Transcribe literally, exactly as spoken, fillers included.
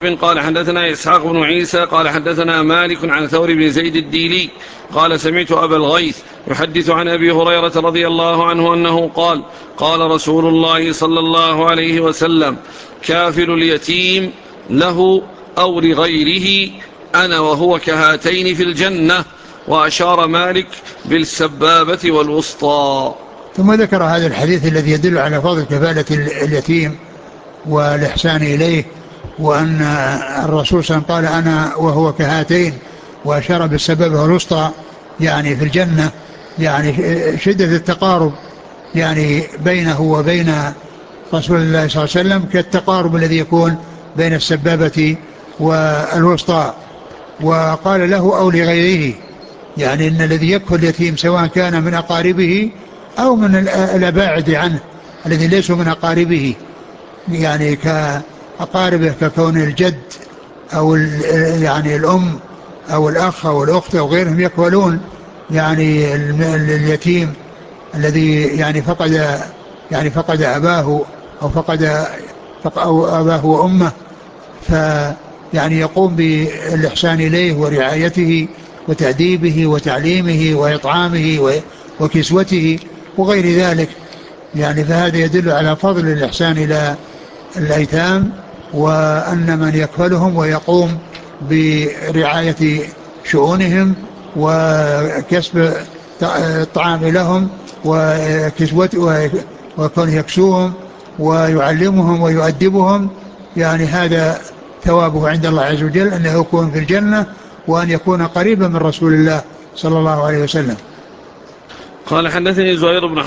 قال حدثنا إسحاق بن عيسى قال حدثنا مالك عن ثور بن زيد الديلي قال سمعت أبا الغيث يحدث عن أبي هريرة رضي الله عنه أنه قال قال رسول الله صلى الله عليه وسلم كافل اليتيم له أو لغيره أنا وهو كهاتين في الجنة، وأشار مالك بالسبابة والوسطى. ثم ذكر هذا الحديث الذي يدل على فضل كفالة اليتيم والإحسان إليه، وأن الرسول صلى الله عليه وسلم قال أنا وهو كهاتين، وأشار بالسبابة والوسطى يعني في الجنة، يعني شدة التقارب يعني بينه وبين رسول الله صلى الله عليه وسلم كالتقارب الذي يكون بين السبابة والوسطى. وقال له أو لغيره، يعني أن الذي يكفل اليتيم سواء كان من أقاربه أو من الأباعد عنه الذي ليسوا من أقاربه، يعني كأقاربه ككون الجد أو يعني الأم أو الأخ أو الأخت أو غيرهم يكفلون يعني اليتيم الذي يعني فقد يعني فقد أباه أو فقد أو أباه وأمه، فيعني يقوم بالإحسان إليه ورعايته وتأديبه وتعليمه وإطعامه وكسوته وغير ذلك. يعني فهذا يدل على فضل الإحسان إلى الأيتام، وأن من يكفلهم ويقوم برعاية شؤونهم وكسب الطعام لهم وكسوته وكون يكسوهم ويعلمهم ويؤدبهم، يعني هذا ثوابه عند الله عز وجل أنه يكون في الجنة وأن يكون قريبا من رسول الله صلى الله عليه وسلم. قال حدثني زهير بن